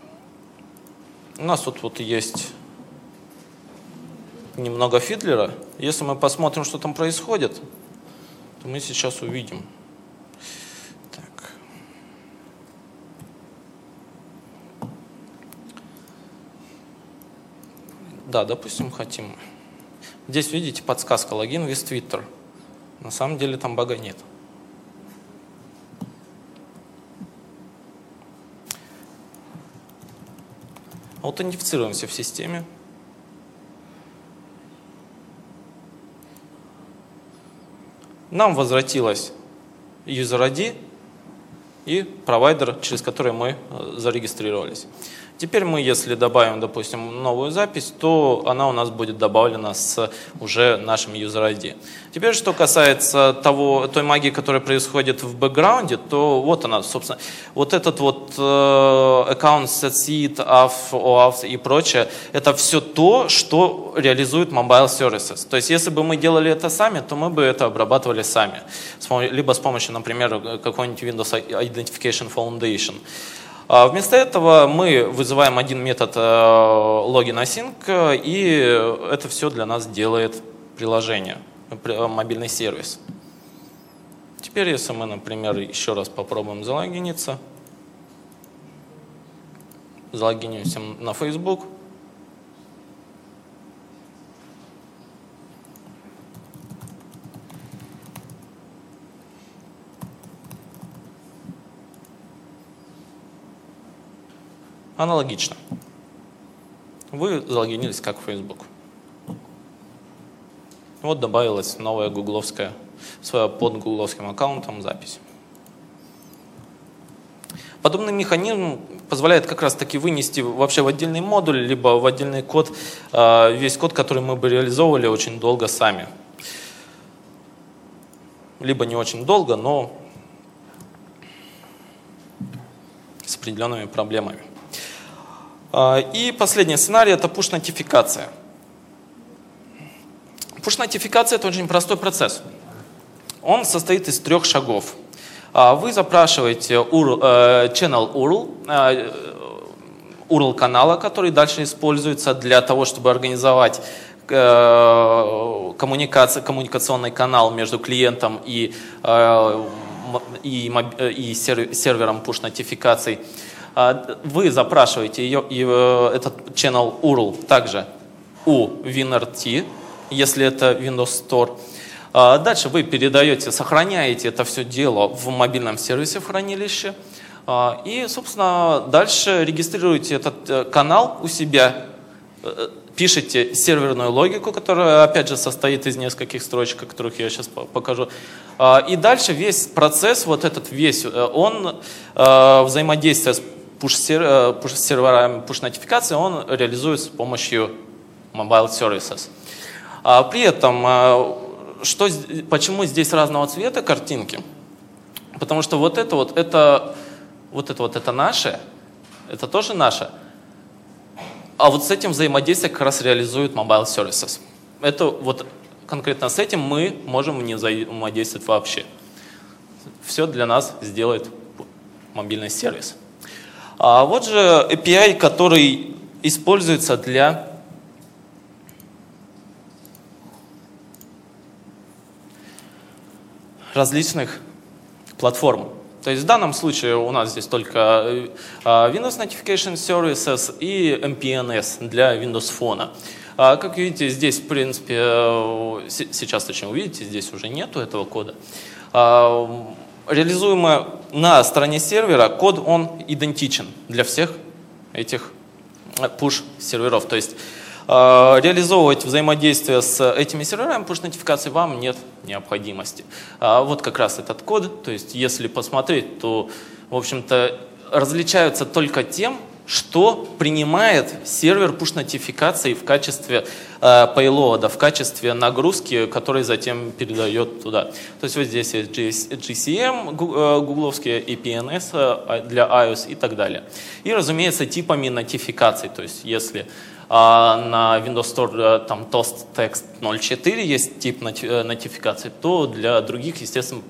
у нас тут вот есть немного фидлера. Если мы посмотрим, что там происходит, то мы сейчас увидим. Так. Да, допустим, хотим. Здесь, видите, подсказка логин with Twitter. На самом деле там бага нет. Аутентифицируемся в системе. Нам возвратилась user ID и провайдер, через который мы зарегистрировались. Теперь мы, если добавим, допустим, новую запись, то она у нас будет добавлена с уже нашим user ID. Теперь, что касается той магии, которая происходит в бэкграунде, то вот она, собственно, вот этот вот account setseed, auth и прочее, это все то, что реализует Mobile Services. То есть, если бы мы делали это сами, то мы бы это обрабатывали сами, либо с помощью, например, какой-нибудь Windows Identification Foundation. Вместо этого мы вызываем один метод login async, и это все для нас делает приложение, мобильный сервис. Теперь, если мы, например, еще раз попробуем залогиниться, залогинимся на Facebook, аналогично. Вы залогинились как в Facebook. Вот добавилась новая гугловская, под гугловским аккаунтом запись. Подобный механизм позволяет как раз таки вынести вообще в отдельный модуль, либо в отдельный код весь код, который мы бы реализовывали очень долго сами. Либо не очень долго, но с определенными проблемами. И последний сценарий – это push-нотификация. Push-нотификация – это очень простой процесс. Он состоит из 3 шагов. Вы запрашиваете channel URL канала, который дальше используется для того, чтобы организовать коммуникационный канал между клиентом и сервером push-нотификаций. Вы запрашиваете этот channel URL также у WinRT, если это Windows Store. Дальше вы передаете, сохраняете это все дело в мобильном сервисе в хранилище. И, собственно, дальше регистрируете этот канал у себя, пишете серверную логику, которая, опять же, состоит из нескольких строчек, о которых я сейчас покажу. И дальше весь процесс, вот этот весь, он взаимодействие с push-серверами, push-нотификации, он реализуется с помощью Mobile Services. При этом, почему здесь разного цвета картинки? Потому что вот это наше, это тоже наше. А вот с этим взаимодействие как раз реализует Mobile Services. Это вот конкретно с этим мы можем не взаимодействовать вообще. Все для нас сделает мобильный сервис. А вот же API, который используется для различных платформ. То есть в данном случае у нас здесь только Windows Notification Services и MPNS для Windows Phone. Как видите, здесь, в принципе, сейчас точнее увидите, здесь уже нету этого кода. Реализуемый на стороне сервера код, он идентичен для всех этих push-серверов. То есть реализовывать взаимодействие с этими серверами push-нотификации вам нет необходимости. Вот как раз этот код. То есть если посмотреть, то, в общем-то, различаются только тем, что принимает сервер push-нотификации в качестве payload, в качестве нагрузки, который затем передает туда. То есть вот здесь есть GCM, гугловские, и PNS для iOS и так далее. И, разумеется, типами нотификаций. То есть если на Windows Store там Toast Text 0.4 есть тип нотификации, то для других, естественно,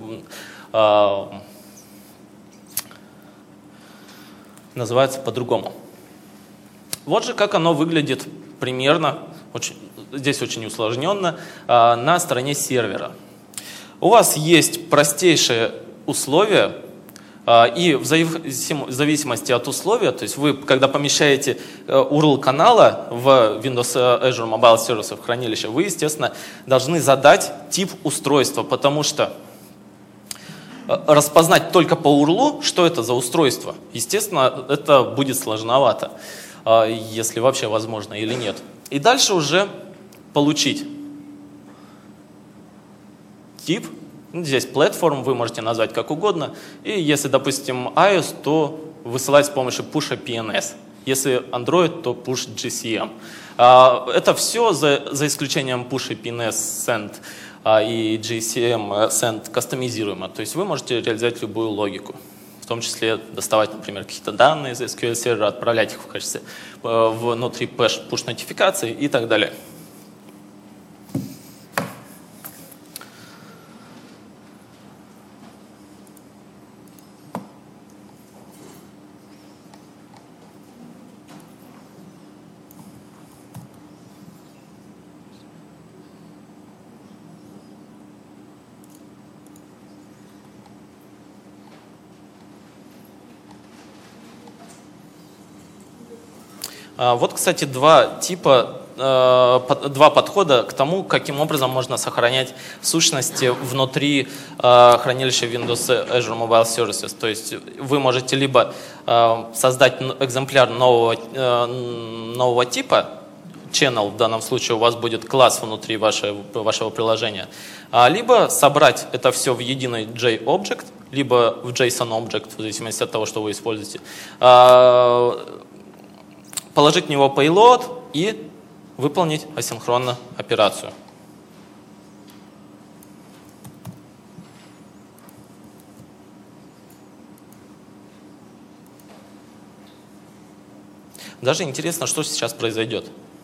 называется по-другому. Вот же как оно выглядит примерно, здесь очень усложненно, на стороне сервера. У вас есть простейшие условия, и в зависимости от условия, то есть вы, когда помещаете URL канала в Windows Azure Mobile Services в хранилище, вы, естественно, должны задать тип устройства, потому что распознать только по URL, что это за устройство, естественно, это будет сложновато, если вообще возможно или нет. И дальше уже получить тип. Здесь platform, вы можете назвать как угодно. И если, допустим, iOS, то высылать с помощью push PNS. Если Android, то push GCM. Это все за исключением push PNS send и GCM send кастомизируемо. То есть вы можете реализовать любую логику. В том числе доставать, например, какие-то данные из SQL сервера, отправлять их в качестве внутри push нотификации и так далее. Вот, кстати, два подхода к тому, каким образом можно сохранять сущности внутри хранилища Windows Azure Mobile Services. То есть вы можете либо создать экземпляр нового типа, channel, в данном случае у вас будет класс внутри вашего приложения, либо собрать это все в единый JObject, либо в JSON-Object, в зависимости от того, что вы используете, положить в него payload и выполнить асинхронно операцию. Даже интересно, что сейчас произойдет.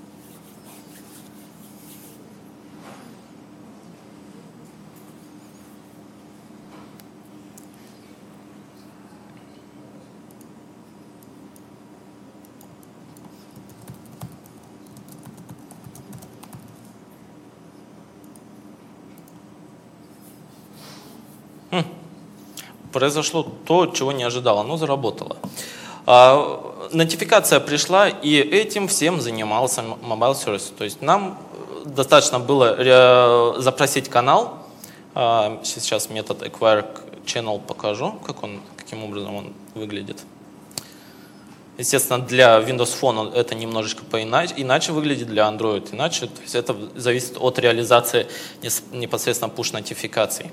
Произошло то, чего не ожидал. Оно заработало. Нотификация пришла, и этим всем занимался Mobile Service. То есть нам достаточно было запросить канал. Сейчас метод acquire channel покажу, каким образом он выглядит. Естественно, для Windows Phone это немножечко иначе выглядит, для Android иначе. То есть это зависит от реализации непосредственно push-нотификаций.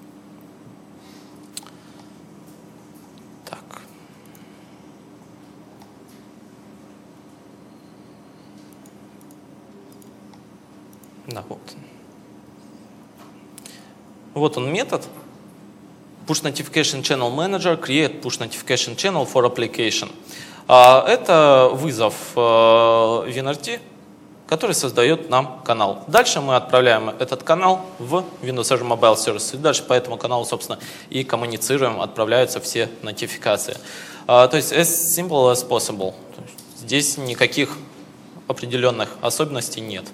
Да, вот. Вот он метод. Push Notification Channel Manager create Push Notification Channel for Application. Это вызов WinRT, который создает нам канал. Дальше мы отправляем этот канал в Windows Azure Mobile Services. И дальше по этому каналу, собственно, и коммуницируем, отправляются все нотификации. То есть as simple as possible. Здесь никаких определенных особенностей нет.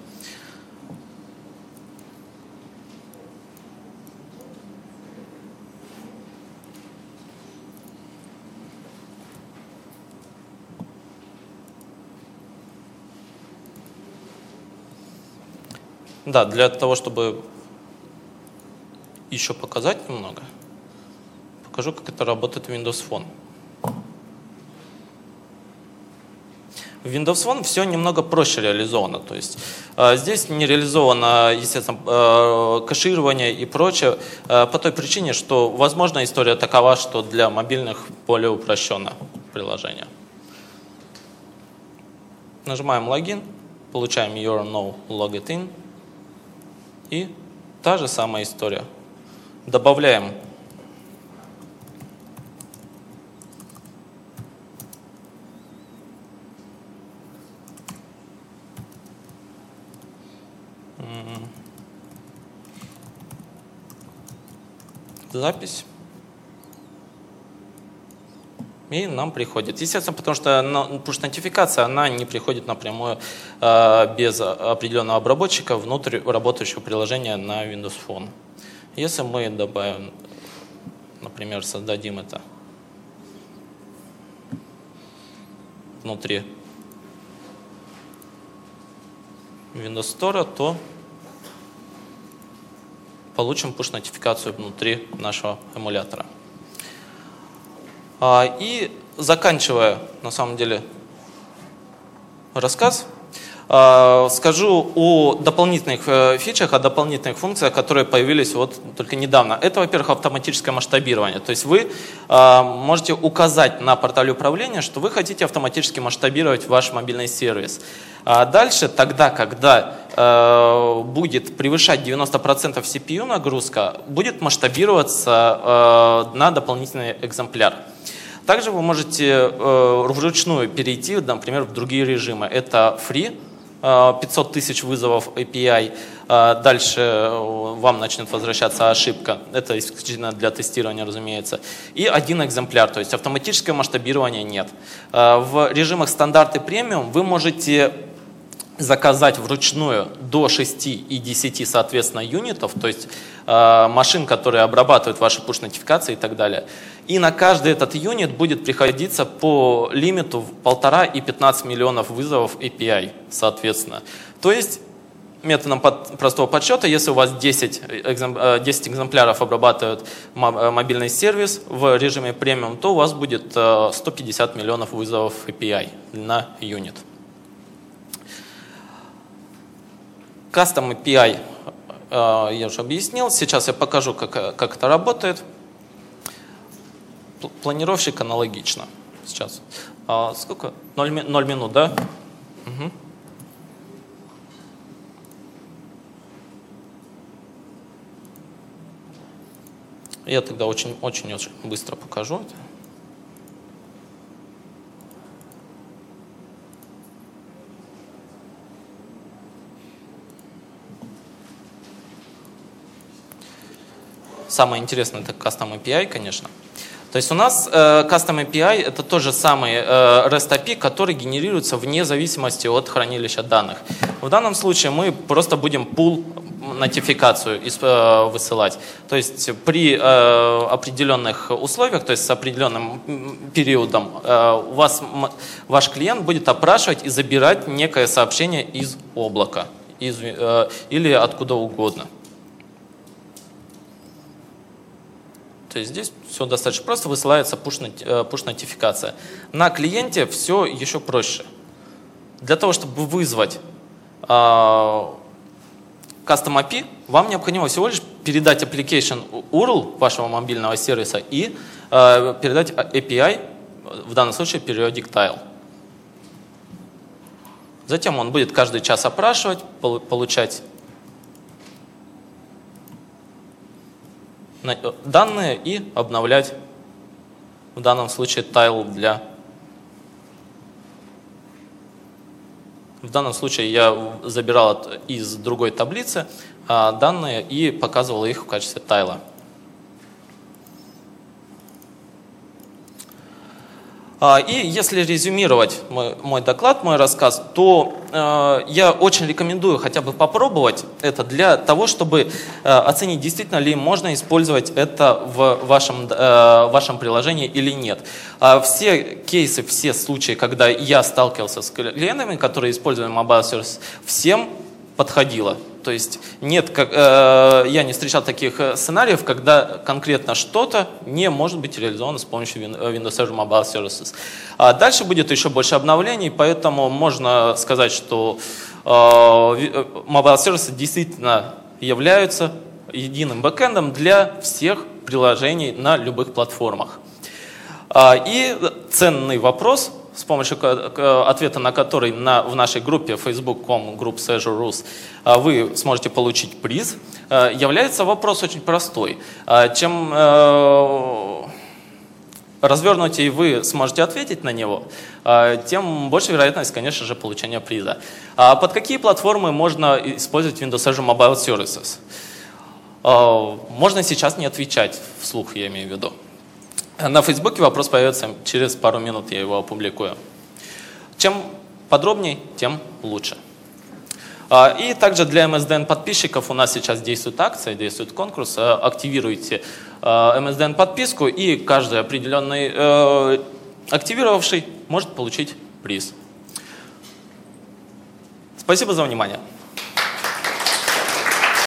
Да, для того, чтобы еще показать немного, покажу, как это работает в Windows Phone. В Windows Phone все немного проще реализовано. То есть здесь не реализовано, естественно, кэширование и прочее, по той причине, что, возможно, история такова, что для мобильных более упрощено приложение. Нажимаем логин, получаем You're now logged in. И та же самая история. Добавляем запись. И нам приходит. Естественно, потому что push-нотификация, она не приходит напрямую без определенного обработчика внутрь работающего приложения на Windows Phone. Если мы добавим, например, создадим это внутри Windows Store, то получим push-нотификацию внутри нашего эмулятора. И заканчивая, на самом деле, рассказ, скажу о дополнительных фичах, о дополнительных функциях, которые появились вот только недавно. Это, во-первых, автоматическое масштабирование. То есть вы можете указать на портале управления, что вы хотите автоматически масштабировать ваш мобильный сервис. Дальше, тогда, когда будет превышать 90% CPU нагрузка, будет масштабироваться на дополнительный экземпляр. Также вы можете вручную перейти, например, в другие режимы. Это free, 500 тысяч вызовов API. Дальше вам начнет возвращаться ошибка. Это исключительно для тестирования, разумеется. И один экземпляр, то есть автоматическое масштабирование нет. В режимах стандарт и премиум вы можете заказать вручную до 6 и 10, соответственно, юнитов, то есть машин, которые обрабатывают ваши push-нотификации и так далее. И на каждый этот юнит будет приходиться по лимиту в 1,5 и 15 миллионов вызовов API, соответственно. То есть методом простого подсчета, если у вас 10 экземпляров обрабатывает мобильный сервис в режиме премиум, то у вас будет 150 миллионов вызовов API на юнит. Custom API я уже объяснил. Сейчас я покажу, как это работает. Планировщик аналогично. Сейчас. Сколько? 0 минут, да? Угу. Я тогда очень быстро покажу это. Самое интересное — это Custom API, конечно. То есть у нас Custom API — это тот же самый REST API, который генерируется вне зависимости от хранилища данных. В данном случае мы просто будем pull-нотификацию высылать. То есть при определенных условиях, то есть с определенным периодом, ваш клиент будет опрашивать и забирать некое сообщение из облака или откуда угодно. То есть здесь все достаточно просто, высылается push-нотификация. На клиенте все еще проще. Для того, чтобы вызвать Custom API, вам необходимо всего лишь передать application URL вашего мобильного сервиса и передать API, в данном случае periodic tile. Затем он будет каждый час опрашивать, получать данные и обновлять, в данном случае, тайл для... В данном случае я забирал из другой таблицы данные и показывал их в качестве тайла. И если резюмировать мой доклад, мой рассказ, то я очень рекомендую хотя бы попробовать это для того, чтобы оценить, действительно ли можно использовать это в вашем приложении или нет. Все кейсы, все случаи, когда я сталкивался с клиентами, которые использовали Mobile Service, всем подходило. То есть я не встречал таких сценариев, когда конкретно что-то не может быть реализовано с помощью Windows Azure Mobile Services. Дальше будет еще больше обновлений, поэтому можно сказать, что Mobile Services действительно являются единым бэкэндом для всех приложений на любых платформах. И ценный вопрос с помощью ответа на который в нашей группе facebook.com Groups Azure Rules вы сможете получить приз, является вопрос очень простой. Чем развернутее вы сможете ответить на него, тем больше вероятность, конечно же, получения приза. Под какие платформы можно использовать Windows Azure Mobile Services? Можно сейчас не отвечать вслух, я имею в виду. На Фейсбуке вопрос появится через пару минут, я его опубликую. Чем подробнее, тем лучше. И также для MSDN подписчиков у нас сейчас действует акция, действует конкурс. Активируйте MSDN подписку, и каждый определенный активировавший может получить приз. Спасибо за внимание.